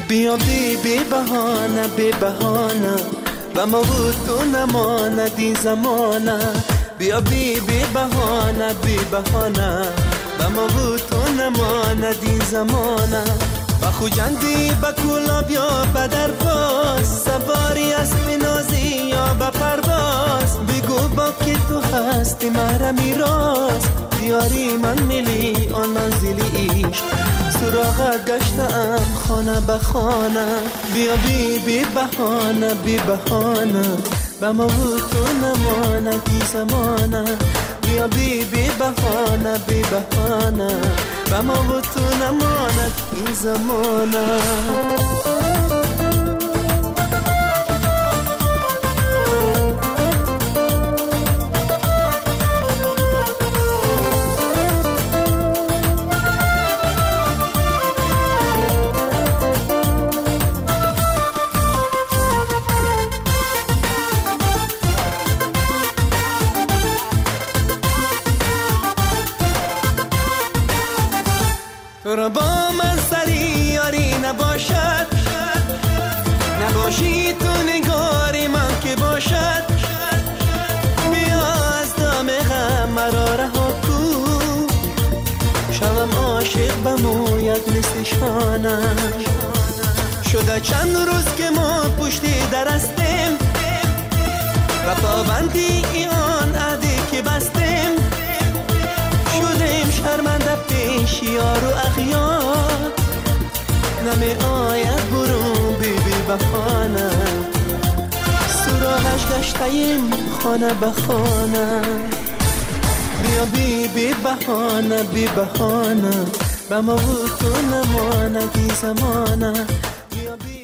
بیا بی بهانه بی بهانه و ما بود تو نماند این زمانه بیا بی بهانه بی بهانه و ما بود تو نماند این زمانه و خوجندی با کولا بیا بدر باز سواری اسب نازی یا با پرواز بگو با که تو هستی مرا میراز بیاری من میلی آن منزلی عشق سراغت گشتم خانه به خانه بیا بی بهانه بی بهانه و ما بود تو نمانه بی زمانه بیا بی بهانه بی بهانه و ما بود تو نمانه بی زمانه تو را با من سری یاری نباشد نباشی تو نگاری من که باشد بیا از دام غم مرا رها کو شوم عاشق به مویت مثل شانم شده چند روز که ما پشتی درستیم و پابندی آن عهدی که بستیم شدیم شرمنده پیش یار و اغیار نمی آید برون بی بهانه سراغش گشتیم خانه به خانه بیا بی بهانه بی بهانه به ما بود تو نمانه بی زمانه بیا بی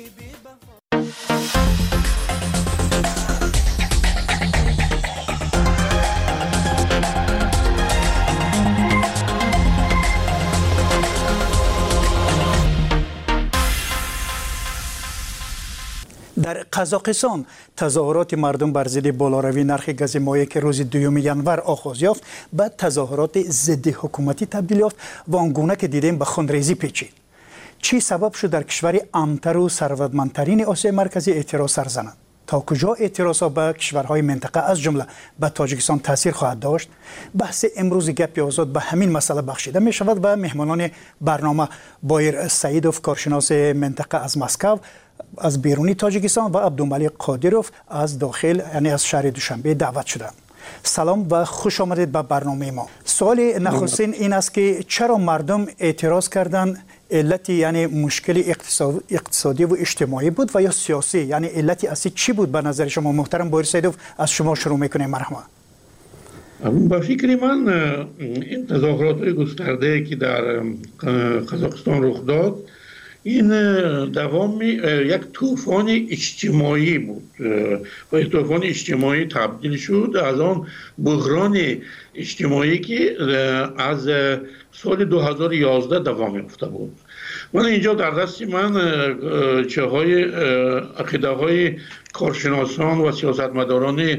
در قزاقستان تظاهرات مردم بر ضد بالاروی نرخ گاز مایع که روز 2 ینور آغاز یافت به تظاهرات ضد حکومتی تبدیل یافت و آنگونه که دیدیم به خونریزی پیچید. چی سبب شد در کشور امن‌تر و ثروتمندترین آسیای مرکزی اعتراض سر زنند؟ تا کجا اعتراضها به کشورهای منطقه از جمله به تاجیکستان تاثیر خواهد داشت؟ بحث امروز گپ آزاد به همین مسئله بخشیده می شود و مهمانان برنامه بایر سعیدوف کارشناس منطقه از مسکو از بیرونی تاجیکستان و عبدالملک قادروف از داخل یعنی از شهر دوشنبه دعوت شدند. سلام و خوش آمدید به برنامه ما. سوال نخستین این است که چرا مردم اعتراض کردند؟ علتی یعنی مشکل اقتصادی و اجتماعی بود و یا سیاسی؟ یعنی علتی اصلی چی بود به نظر شما؟ محترم بایر سعیدوف از شما شروع میکنیم. مرحبا. با فکر من این تظاهرات گسترده که در قزاقستان رخ داد این دوام یک طوفان اجتماعی بود و این طوفان اجتماعی تبدیل شد از آن بحران اجتماعی که از سال 2011 دوام یافته بود. من اینجا در دست من عقیده های کارشناسان و سیاستمداران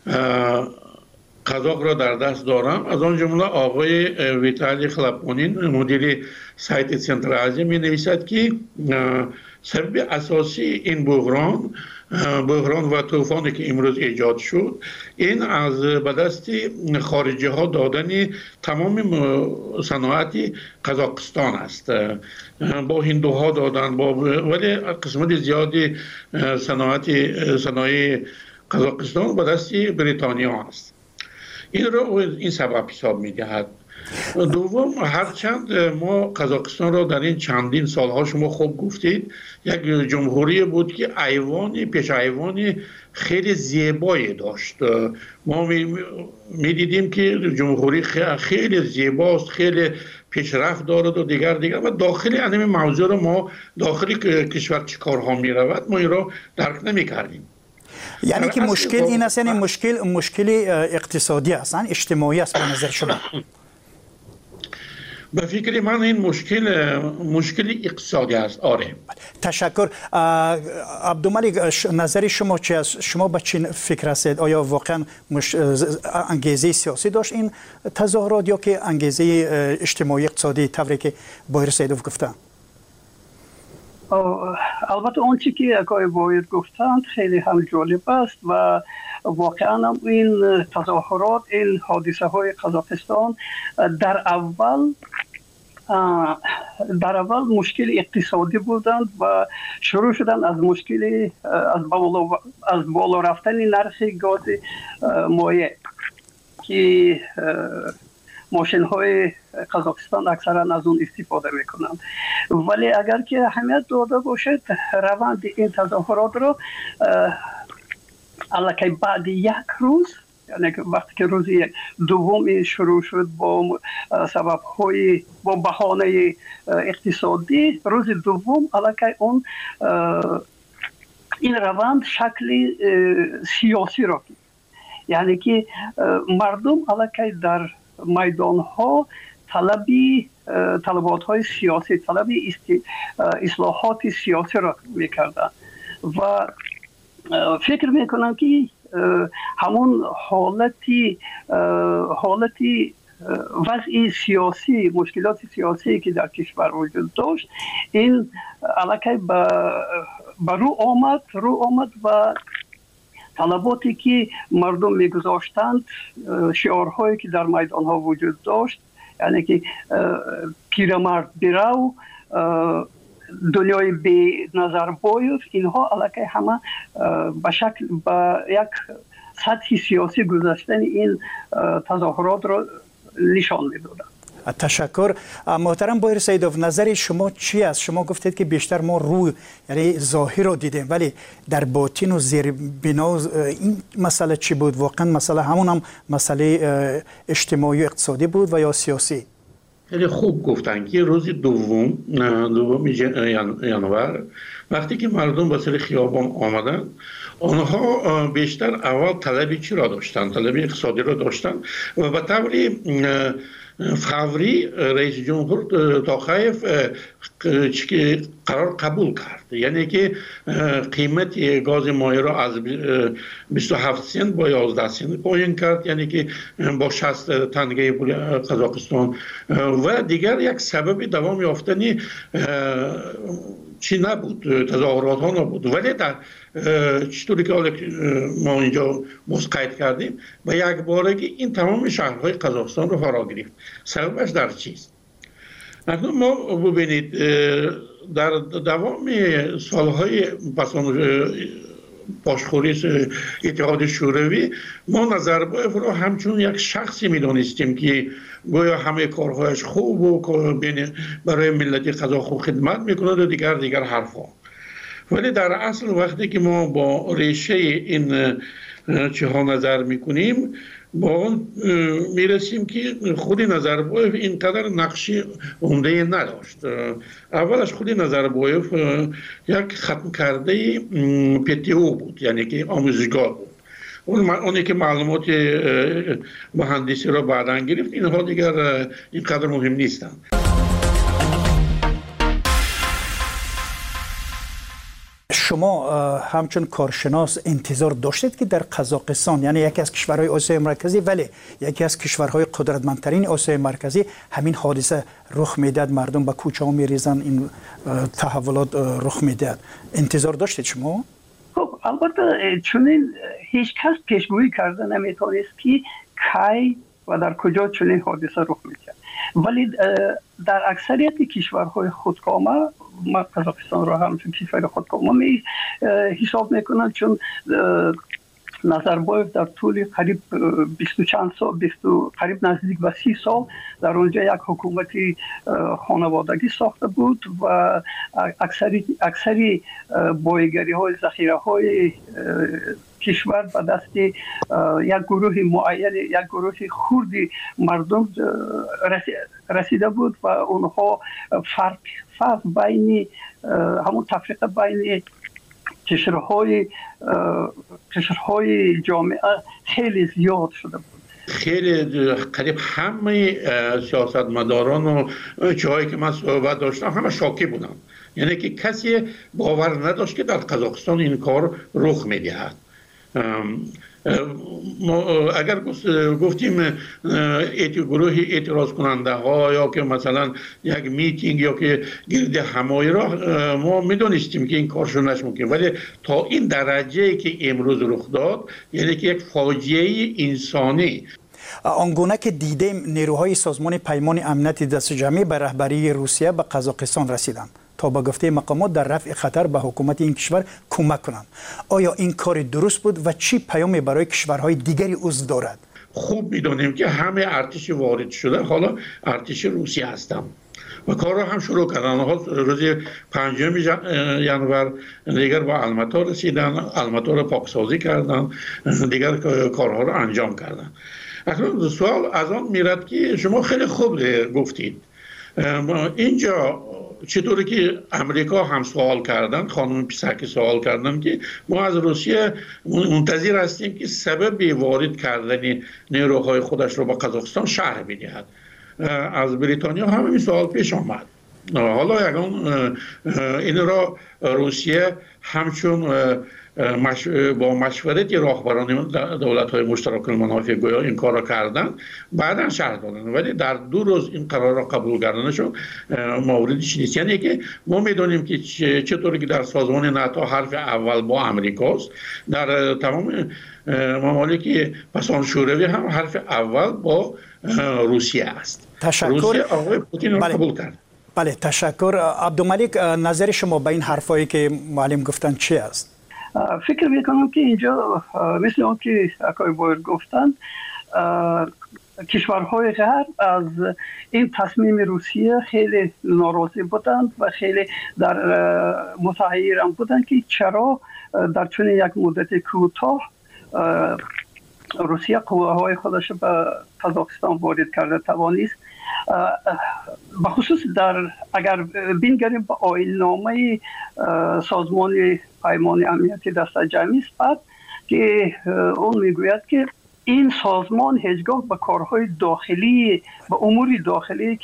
قزاق را در دست دارم. از آن جمله آقای ویتالی خلپونین مدیر سایت سنتر آزیا می نویسد که سبب اساسی این بحران و طوفانی که امروز ایجاد شد این از به دست خارجی ها دادن تمام صنایع قزاقستان است. با هندوها دادن ولی قسمت زیادی صنایع قزاقستان به دست بریتانیا است. این سبب حساب می دهد. دوم، هرچند ما قزاقستان را در این چندین سالها شما خوب گفتید یک جمهوری بود که پیش ایوان خیلی زیبایی داشت. ما می دیدیم که جمهوری خیلی زیباست، خیلی پیشرفت دارد و دیگر و داخل این موضوع را ما داخل کشور چه کارها می رود ما این را درک نمی کردیم. یعنی که مشکل این است، یعنی مشکل اقتصادی است، اجتماعی است به نظر شما؟ به فکر من این مشکل اقتصادی است. آره. تشکر. عبدالملک نظر شما چی است؟ شما به چین فکر هستید؟ آیا واقعا انگیزه سیاسی داشت این تظاهرات یا که انگیزه اجتماعی اقتصادی طوری که بایر سعیدوف گفته؟ البته اون چی که آقای واحد گفتند خیلی هم جالب است و واقعا هم این تظاهرات، این حادثه های قزاقستان در اول مشکل اقتصادی بودند و شروع شدن از مشکل از بالا رفتن نرخ گاز مایع که ماشین های قزاقستان اکثرا از اون استفاده میکنند. ولی اگر که اهمیت داده باشد روند این تظاهرات رو الکی بعد یک روز، یعنی وقتی که روز دوم شروع شد با سبب های با بهانه اقتصادی، روز دوم الکی اون این روند شکل سیاسی را گرفت. یعنی که مردم الکی در میدان ها طلبات های سیاسی، طلب اصلاحات سیاسی را میکردن و فکر میکنم که همون حالتی وضع سیاسی، مشکلات سیاسی که در کشور وجود داشت، این علاقه به رو آمد و طلباتی که مردم میگذاشتند، شعارهایی که در میدان ها وجود داشت، یعنی که پیرمرد برو، دنیای بی نظربایف، اینها علاقه همه به یک سطح سیاسی گذاشتن این تظاهرات را نشان میدادند. تشکر. محترم بایر سیدوف، نظر شما چی است؟ شما گفتید که بیشتر ما روی یعنی ظاهر رو دیدیم، ولی در باطن و زیر بنا این مسئله چی بود؟ واقعا مسئله همون هم مسئله اجتماعی و اقتصادی بود و یا سیاسی؟ خیلی خوب گفتن که روز دوم ژانویه وقتی که مردم به سر خیابان آمدن، آنها بیشتر اول طلب چی را داشتن؟ طلب اقتصادی را داشتن و به طوری فوری رئیس جمهور توخایف قرار قبول کرد، یعنی که قیمت گاز مایع را از 27 سنت با 11 سنت پایین کرد، یعنی که با 60 تنگه پول قزاقستان و دیگر یک سبب دوام یافتنی چی نبود، تظاهرات ها نبود. ولی در چطوری که ما اینجا مسقط کردیم و یک بارگی این تمام شهرهای قزاقستان رو فرا گرفت. سببش در چیست؟ اکنون ما ببینید در دوام سالهای پاسخوری اتحاد شوروی ما نظربایف را همچون یک شخصی می‌دانستیم که گویا همه کارهایش خوب و برای ملت قزاق خدمت می‌کند و دیگر حرفا. ولی در اصل وقتی که ما با ریشه این چه نظر می‌کنیم، با میرسیم که خود نظربایف اینقدر نقشی عمده نداشت. اولش خود نظربایف یک ختم کرده PTO بود، یعنی که آموزگار بود. اونی که معلومات مهندسی را بعداً گرفت، اینها دیگر اینقدر مهم نیستند. شما همچون کارشناس انتظار داشتید که در قزاقستان، یعنی یکی از کشورهای آسیای مرکزی ولی یکی از کشورهای قدرتمندترین آسیای مرکزی، همین حادثه رخ میداد، مردم به کوچه ها میریزن، این تحولات رخ میداد، انتظار داشتید شما؟ خب البته چون هیچ کس پیشگویی کرده نمیتونست که کی و در کجا چنین حادثه رخ میکرد. ولی در اکثریت کشورهای خودکامه، ما قزاقستان را همچون کشور خودکامه حساب میکنم، چون نظربایف در طول قریب 20 چند سال، قریب نزدیک به 30 سال در اونجا یک حکومتی خانوادگی ساخته بود و اکثری بایگری های ذخیره های کشور به دست یک گروه معین، یک گروه خردی مردم رسیده بود و اونها فرق بین همون تفریق بین قشرهای جامعه خیلی زیاد شده بود. خیلی قریب همه سیاستمداران و جایی که من صحبت داشتم همه شاکی بودن، یعنی که کسی باور نداشت که در قزاقستان این کار رخ میدهد. اگر گفتیم گروه اعتراض کننده ها یا که مثلا یک میتینگ یا که گرد همایی را ما میدونستیم که این کارشون ممکن، ولی تا این درجه که امروز رخ داد یعنی که یک فاجعه انسانی. آنگونه که دیدیم نیروهای سازمان پیمان امنیت دست جمعی به رهبری روسیه به قزاقستان رسیدند تا به گفته مقامات در رفع خطر به حکومت این کشور کمک کنند. آیا این کار درست بود و چی پیامی برای کشورهای دیگری عضو دارد؟ خوب میدونیم که همه ارتش وارد شده حالا ارتش روسیه هستند و کار را هم شروع کردن. روز 5 ژانویه دیگر با الماتا رسیدن، الماتا را پاکسازی کردن، دیگر کارها را انجام کردن. اکنون سوال از آن میرد که شما خیلی خوب گفتید اینجا چطوری که امریکا هم سوال کردن، خانم پیسکی سوال کردن که ما از روسیه منتظر هستیم که سبب وارد کردن نیروهای خودش رو با قزاقستان شرح بدهد. از بریتانیا هم این سوال پیش آمد. حالا یکان این را روسیه همچون با مشورت راهبران دولت‌های مشترک المنافع گویا این کار را کردن، بعدا شرح دادن، ولی در 2 روز این قرار را قبول کردنشون موردش نیست. یعنی که ما میدونیم که چطوری که در سازمان ناتو حرف اول با امریکاست، در تمام ممالک پسان شوروی هم حرف اول با روسیه است. تشکر. روسیه آقای پوتین را قبول کرد. بله تشکر. عبدالملک، نظر شما به این حرفایی که معلم گفتن چی است؟ فکر میکنم که اینجا مثل اون که آقای بایر گفتن کشورهای غرب از این تصمیم روسیه خیلی ناراضی بودند و خیلی در متحیر بودند که چرا در چنین یک مدت کوتاه روسیه قواهای خودش به قزاقستان وارد کرده توانست. بخصوص اگر بینگریم به آیین‌نامه سازمان پیمان امنیتی دست جمعی است که اون میگوید که این سازمان هیچگاه به کارهای داخلی به امور داخلی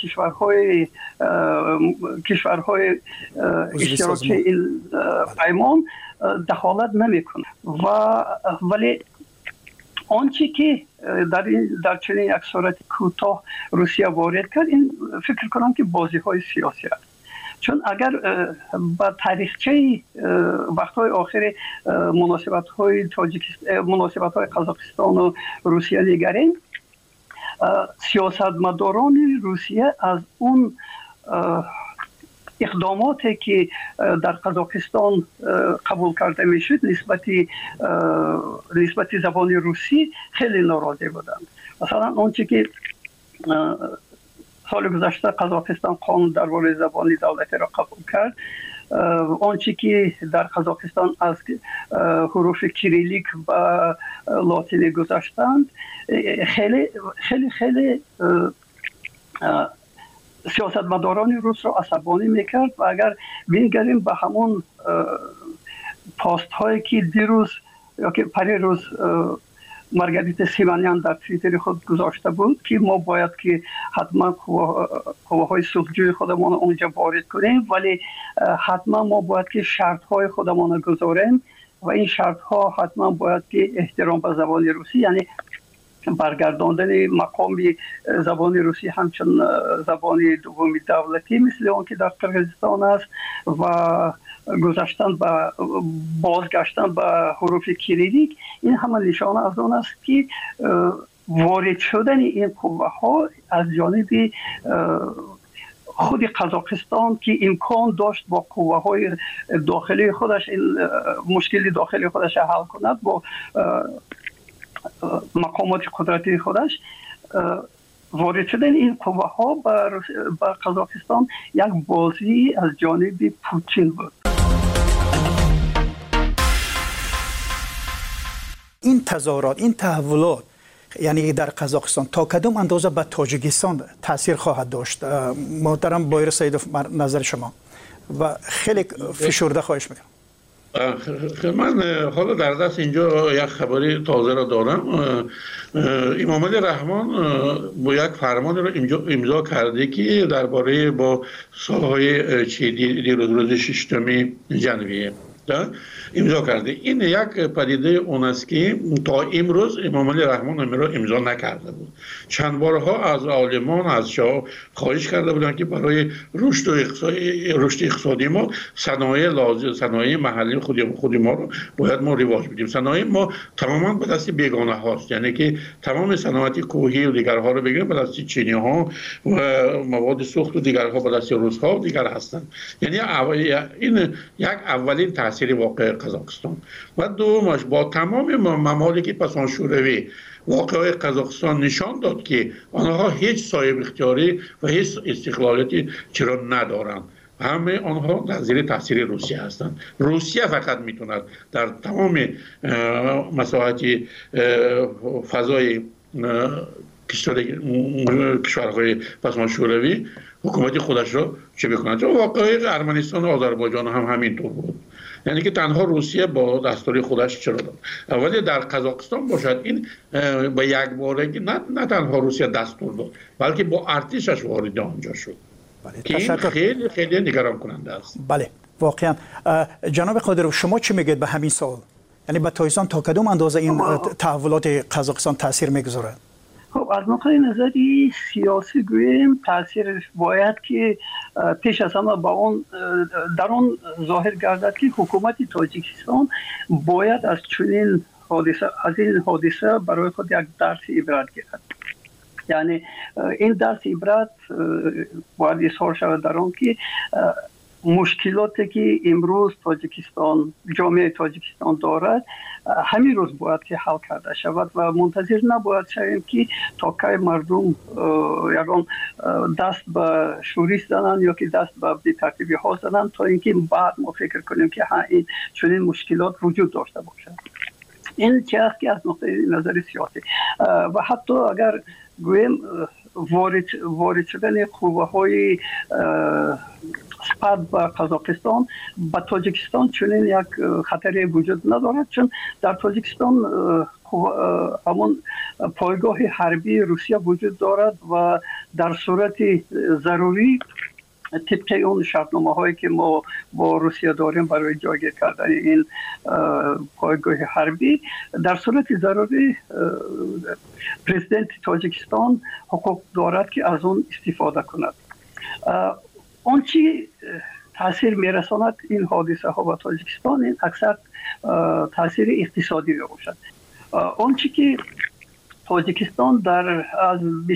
کشورهای اشتراکی این پیمان دخالت نمیکنه ولی آنچه که در چنین یک صورت کوتاه روسیه وارد کرد، این فکر کنم که بازی های سیاسی است. چون اگر با تاریخچه وقتهای آخر مناسبت های قزاقستان و روسیه نگریم، سیاستمداران روسیه از اون اقداماتی که در قزاقستان قبول کرده میشد نسبت زبان روسی خیلی ناراضی بودند. مثلا آنچه که سال گذشته قزاقستان قانون درباره زبان دولتی را قبول کرد، آنچه که در قزاقستان از حروف کریلیک و لاتینی گذاشتند خیلی خیلی خیلی سیاستمداران روس را عصبانی میکرد و اگر بینگریم به همون پاست هایی که دیروز یا که پری روز مارگاریتا سیمانیان در توییتر خود گذاشته بود که ما باید که حتما قواهای صلحجوی خودمان اونجا وارد کنیم، ولی حتما ما باید که شرط های خودمان گذاریم و این شرط ها حتما باید که احترام به زبان روسی، یعنی برگرداندن مقام زبان روسی همچون زبان دومی دولتی مثل اون که در قرقیزستان است و بازگشتن به حروف کریلیک، این همه نشانه از اون است که وارد شدن این قوه ها از جانب خود قزاقستان که امکان داشت با قوه های داخلی خودش مشکل داخلی خودش حل کند، با مقامات قدرتی خودش وارد شدن این قوه ها به قزاقستان یک بازی از جانب پوتین بود. این تظاهرات، این تحولات یعنی در قزاقستان تا کدام اندازه به تاجیکستان تاثیر خواهد داشت؟ محترم بایر سیدوف، نظر شما و خیلی فشرده خواهش میکنم. من حالا در دست اینجا یک خبری تازه را دارم. امام علی رحمان با یک فرمان را امضا کرده که درباره با سالهای دیروز روز 6 ژانویه امضا کرده. این یک پدیده اون است که تا امروز امام علی رحمان امضا نکرده بود. چند بارها از عالمان از شاه خواهش کرده بودند که برای رشد اقتصادی ما صنایع لازم، صنایع محلی خود ما رو باید ما رواج بدیم. صنایع ما تماما به دست بیگانه هاست، یعنی که تمام صنایع کوهی و دیگرها رو بگیریم به دست چینی ها و مواد سوخت و دیگرها به دست روس ها و دیگر هستند. یعنی این یک اولین تاثیر واقع قزاقستان و دومش با تمام ممالک پسان شوروی واقعه قزاقستان نشان داد که آنها هیچ صاحب اختیاری و هیچ استقلالیتی چرا ندارند. همه آنها در زیر تاثیر روسیه هستند. روسیه فقط میتوند در تمام مساحت فضای کشورهای پسمان شوروی حکومت خودش را چه بکند. واقعه ارمنستان و آذربایجان هم همینطور بود، یعنی که تنها روسیه با دستور خودش چرا داد. ولی در قزاقستان باشد این به یک بارگی نه تنها روسیه دستور داد بلکه با ارتشش وارد آنجا شد. بله، که این خیلی خیلی نگران کننده است. بله واقعا. جناب قادرو شما چی میگید به همین سوال؟ یعنی به تایسان تا کدوم اندازه این تحولات قزاقستان تاثیر میگذارد؟ خب از نقطه نظری سیاسی گوییم تاثیرش باید که پیش از همه با اون در اون ظاهر گردد که حکومت تاجیکستان باید از چنین حادثه برای خود یک درس عبرت گیرد. یعنی این درس عبرت باید اظهار شود در آن که مشکلاتی که امروز تاجیکستان جامعه تاجیکستان دارد همین روز باید که حل کرده شود و منتظر نباید شویم که تا کی مردم یگان دست به شورش زنند یا که دست به بی‌ترتیبی ها زنند تا اینکه بعد ما فکر کنیم که این چنین مشکلات وجود داشته باشد. این چیزی که از نقطه نظر سیاسی و حتی اگر گویم وارد شدن قوه‌های سپاه به قزاقستان به تاجیکستان چنین یک خطری وجود ندارد، چون در تاجیکستان همون پایگاه حربی روسیه وجود دارد و در صورت ضروری طبق اون شرطنامه هایی که ما با روسیه داریم برای جایگیر کردن این پایگاه حربی در صورت ضروری پرزیدنت تاجیکستان حقوق دارد که از اون استفاده کند. اون چی تاثیر میرساند این حادثه ها به تاجیکستان این اکثر تاثیر اقتصادی باشد. اون چی که تاجیکستان در از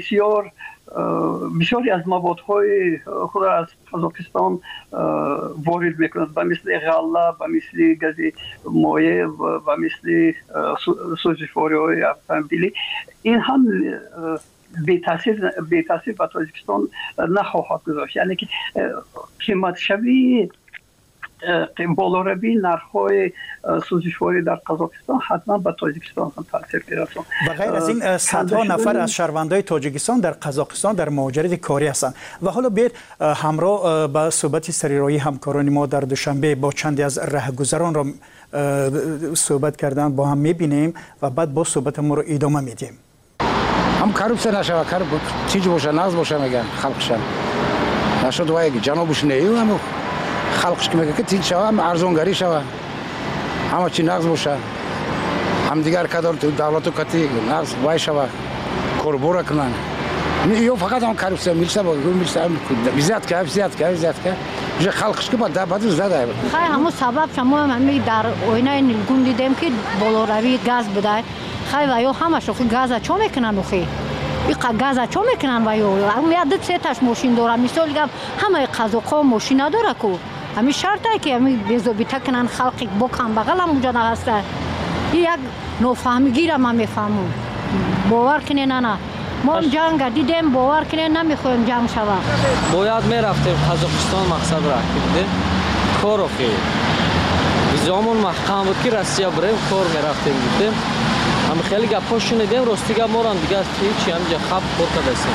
بسیاری از موادهای خود از قزاقستان وارد میکند و مثل غله و مثل گاز مایع و مثل سوزشواری های اتومبیلی این هم بی تاثیر به تاجیکستان نخواهد گذاشت. یعنی که قیمت شوی بالا روی نرخ‌های سوزشواری در قزاقستان حتما به تاجیکستان هم تاثیر می‌رساند. و غیر از این صدها نفر از شهروندان تاجیکستان در قزاقستان در مهاجرت کاری هستند. و حالا بیاید همراه با صحبت سریرایی همکاران ما در دوشنبه با چندی از رهگذران را صحبت کردن با هم می‌بینیم و بعد با صحبت ما رو ادامه میدیم. هم коррупция نشوه، چیزی باشه نقض باشه میگن خلقشان نشد و یک جنابش نیو هم خلقش که میگه که چیز شوه هم ارزانگری شوه همه چی نقض باشه هم دیگر کدار تو دولت و کتی نقض وای شوه کوربورا کنن یا فقط هم коррупция میشه با میشه زیاد که میشه خلقش که بعد زده خیلی همون سبب شما هم در آینه نیلگون دیدیم که بالاروی گاز بده خیلی و یا همش خو گاز چه میکنن خیلی این گاز چه میکنن و یا عدد سه تاش ماشین داره مثلا میگم همه قزاق‌ها ماشین نداره کو همین شرطه که همین بیزوبیته کنن خلقی بکن بغل هم اونجا هست. این یک نفهمیگی را ما میفهمم باور کنین نه ما جنگ دیدیم باور کنین نمیخوایم جنگ شود. باید میرفتیم قزاقستان مقصد را کردیم کار رو خیلی ویزامون محکم بود که روسیه بریم کار میرفتیم دیدیم هم خیلی گپا شنیدیم راستی گپ ما هم دیگه هیچی همینجا خب کار کردیم.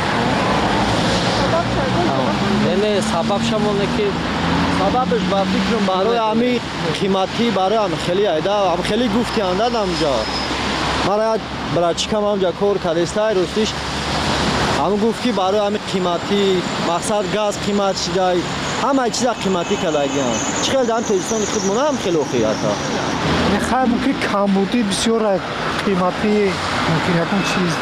یعنی سبب شمونه که سببش با فکرم برای همین قیمتی برای هم خیلی ایده هم خیلی گفتی انداد همجا من برای چیکم همجا کار کردستای راستیش هم گفت که برای همین قیمتی مقصد گاز قیمت شده همه چیز قیمتی کلاگیان چقدر در توزیستان خودمون هم خیلی خوبی حتی میخواد که کمبودی بسیار قیمتی ممکن یکم چیز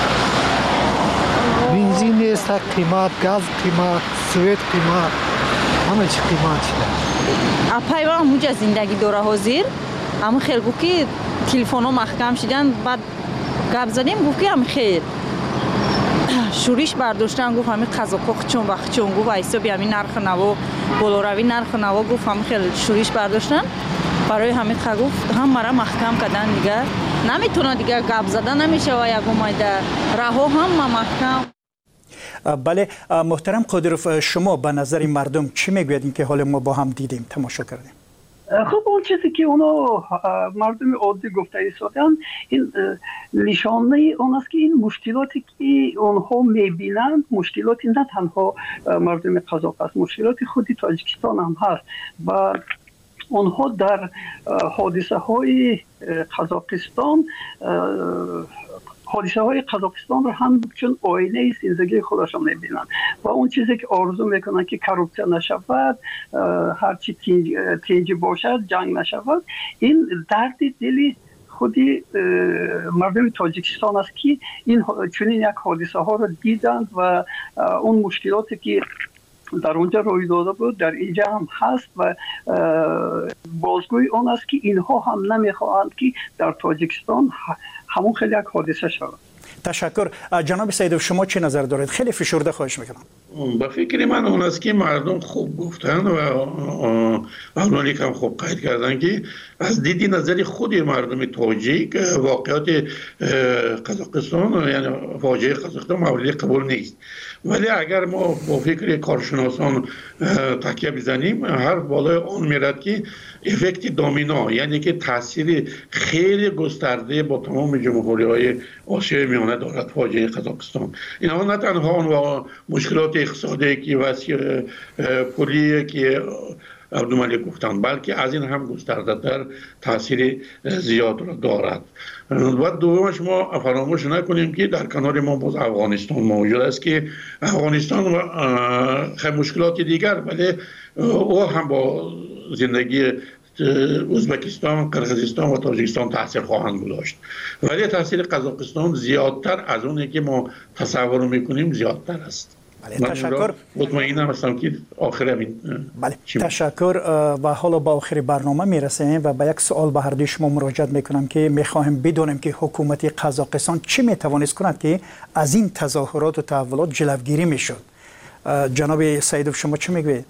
بنزین نیست قیمت گاز قیمت سویت قیمت همه چی قیمت شده اپای و موجه زندگی دوره حاضر اما خیلی گفت که تلفن ها محکم شدن بعد گپ زدیم گفت که هم خیر شورش برداشتن گفت همین قزاقا چون وقت چون گفت ایسا بی همین نرخ نوا بلوروی نرخ نوا گفت همین خیلی شورش برداشتن برای همین گفت هم مرا محکم کردن دیگه نمیتونه دیگه گپ زدن نمیشه و یک اومده رها هم محکم. بله محترم قادروف شما به نظر مردم چی میگویید که حال ما با هم دیدیم تماشا کردیم؟ خب اون چیزی که اونو مردم عادی گفته ایستادن این نشانه اون است که این مشکلاتی که اونها میبینند مشکلاتی نه تنها مردم قزاق است مشکلاتی خودی تاجیکستان هم هست و اونها در حادثه های قزاقستان رو هم چون آینه زندگی خودشان میبینند و اون چیزی که آرزو میکنن که کروپسیا نشود هرچی تنجی باشد جنگ نشود این درد دلی خودی مردم تاجیکستان است که این چنین یک حادثه ها رو دیدند و اون مشکلاتی که در اونجا روی داده بود در اینجا هم هست و بازگوی اون است که اینها هم نمیخواهند که در تاجیکستان همون خیلی یک حادثه شود. تشکر. جناب سیدوف شما چه نظر دارید؟ خیلی فشرده خواهش میکنم. با فکر من اون است که مردم خوب گفتن و آنانی هم خوب قید کردن که از دیدی نظری خود مردم تاجیک واقعات قزاقستان یعنی فاجعه قزاقستان مورد قبول نیست ولی اگر ما با فکر کارشناسان تکیه بزنیم هر بالای آن میرد که افکت دامینا یعنی که تاثیر خیلی گسترده با تمام جمهوری‌های آسیای میانه دارد فاجعه قزاقستان. اینها نه تنها مشکلات اقتصادی که وسیع پولی که عبدالملک گفتند بلکه از این هم گسترده تر تاثیر زیاد را دارد. و دومش ما فراموش نکنیم که در کنار ما باز افغانستان موجود است که افغانستان خیلی مشکلات دیگر ولی او هم با زندگی ازبکستان، قرقیزستان و تاجیکستان تاثیر خواهند گذاشت ولی تاثیر قزاقستان زیادتر از اونی که ما تصور میکنیم زیادتر است. بله تشکر. مطمئنم هستم که آخر همین بله تشکر و حالا با آخر برنامه میرسیم و با یک سوال به هر دوی شما مراجعه میکنم که میخواهیم بدونیم که حکومت قزاقستان چه میتوانست کند که از این تظاهرات و تحولات جلوگیری میشد. جناب سیدوف شما چه میگویید؟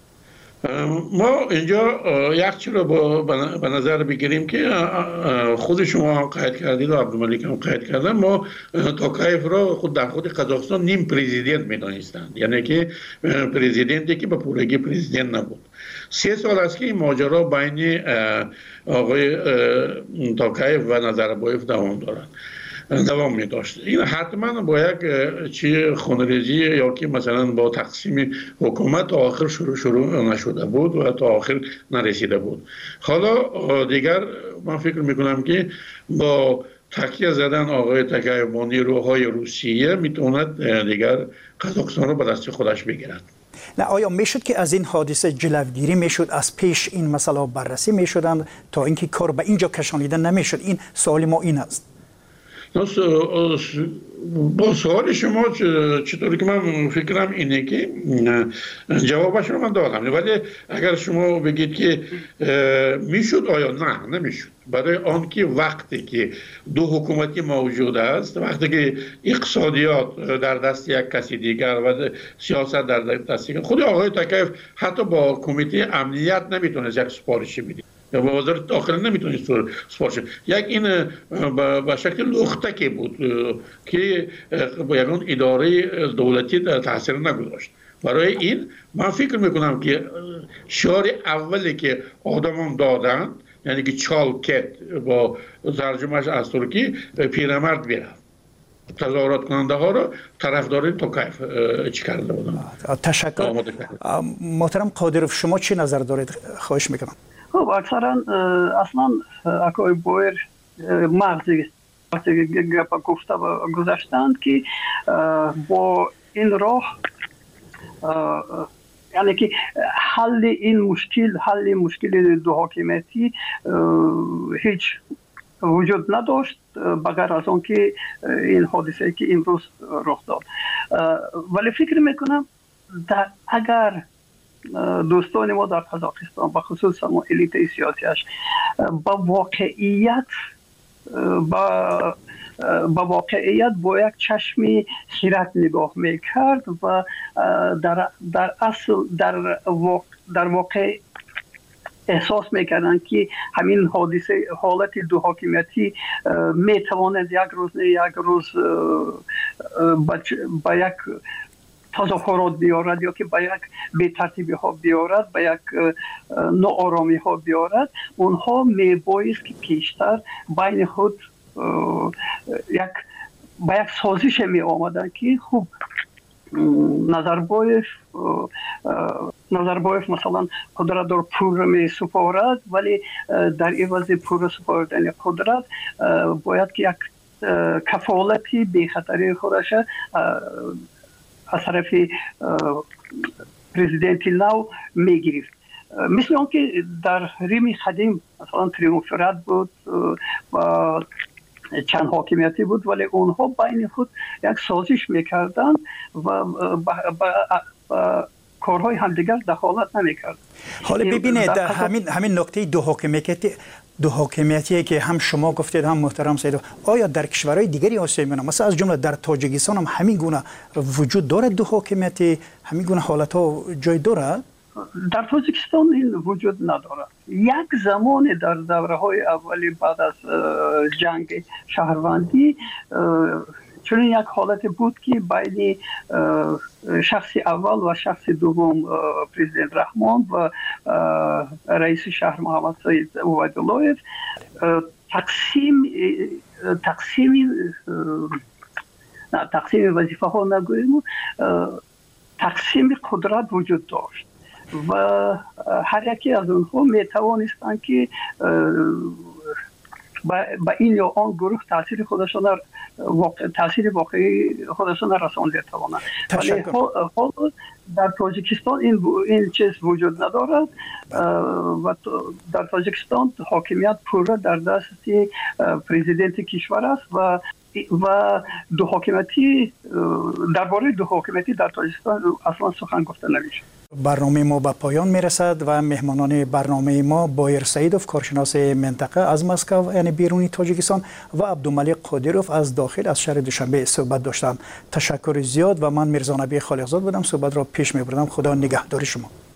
ما اینجا یک چیز رو به نظر بگیریم که خود شما هم قید کردید و عبدالملک هم قید کردن ما توکایف را خود در خود قزاقستان نیم پرزیدنت میدانستند یعنی که پرزیدنتی که به پورگی پرزیدنت نبود. 3 سال است که این ماجرا بین آقای توکایف و نظربایف دوام می داشت. این حتما با یک چی خونریزی یا که مثلا با تقسیم حکومت تا آخر شروع نشده بود و تا آخر نرسیده بود. حالا دیگر من فکر میکنم که با تکیه زدن آقای توکایف با نیروهای روسیه میتواند دیگر قزاقستان رو به دست خودش بگیرد. نه آیا میشد که از این حادثه جلوگیری میشد از پیش این مسئله بررسی میشدند تا اینکه کار به اینجا کشانیده نمیشد؟ این سوال ما این است. با سوال شما چطوری که من فکرم اینه که جوابش رو من دادم ولی اگر شما بگید که میشد آیا نه نمیشد برای آن که وقتی که دو حکومتی موجود است وقتی که اقتصادیات در دست یک کسی دیگر و سیاست در دست دیگر خود آقای توکایف حتی با کمیته امنیت نمیتونه یک سفارشی بده یا با وزارت داخله نمیتونید سفارش یک این به شکل لختکی بود که با یکان اداره دولتی تاثیر نگذاشت. برای این من فکر میکنم که شعار اولی که آدمان دادن یعنی که چالکت با ترجمهش از ترکی پیرمرد بیرفت تظاهرات کننده ها رو طرفدار توکایف چی کرده بودن. تشکر. محترم قادروف شما چی نظر دارید؟ خواهش میکنم. خب اکثرا اصلا اکای بایر مغزی گپا گفته و گذاشتند که با این راه یعنی که حل مشکل دو حاکمیتی هیچ وجود نداشت بغیر از اون که این حادثه که امروز رخ داد. ولی فکر میکنم اگر دوستان ما در قزاقستان به خصوص الیت سیاسیش با واقعیت با یک چشم خیرت نگاه میکرد و در واقع احساس میکردن که همین حادثه حالت دو حاکمیتی میتواند یک روز با یک تظاهرات بیارد یا که با یک بی‌ترتیبی ها بیارد، با یک ناآرامی ها بیارد. اونها میبایست که پیشتر بین خود با یک سازش می آمدن که خوب نظربایف مثلا قدرت در پور می سپارد، ولی در عوض پور سپاردن قدرت باید که یک کفالتی بی خطری خودش از طرف پرزیدنت نو میگرفت. مثل اون که در ریم قدیم مثلا تریومفرات بود و چند حاکمیتی بود، ولی اونها بین خود یک سازش میکردن و کارهای همدیگر دخالت نمیکرد. حالا ببینید همین نکته دو حاکمیتی که هم شما گفتید هم محترم سید، آیا در کشورهای دیگری آسیا مثلا از جمله در تاجیکستان هم همین گونه وجود دارد؟ دو حاکمیتی همین گونه حالت ها جای دارد؟ در تاجیکستان این وجود ندارد. یک زمان در دوره های اولی بعد از جنگ شهروندی چون یک حالت بود که بین شخص اول و شخص دوم پرزیدنت رحمان و رئیس شهر محمد سید عبیداللهیف تقسیم وظیفه ها نگوییم، تقسیم قدرت وجود داشت و هر یکی از اونها می توانستند که با این یا آن گروه تاثیر واقعی خودشان رسانده توانند. ولی حال در تاجیکستان این چیز وجود ندارد و در تاجیکستان حاکمیت پورا در دست پرزیدنت کشور است و دو حاکمیتی درباره دو حاکمیتی در تاجیکستان اصلا سخن گفته نمیشه. برنامه ما به پایان میرسد و مهمانان برنامه ما بایر سعیدوف کارشناس منطقه از مسکو یعنی بیرونی تاجیکستان و عبدالملک قادروف از داخل از شهر دوشنبه صحبت داشتند. تشکر زیاد و من میرزا نبی خالقزاد بودم، صحبت را پیش میبردم. خدا نگهدار شما.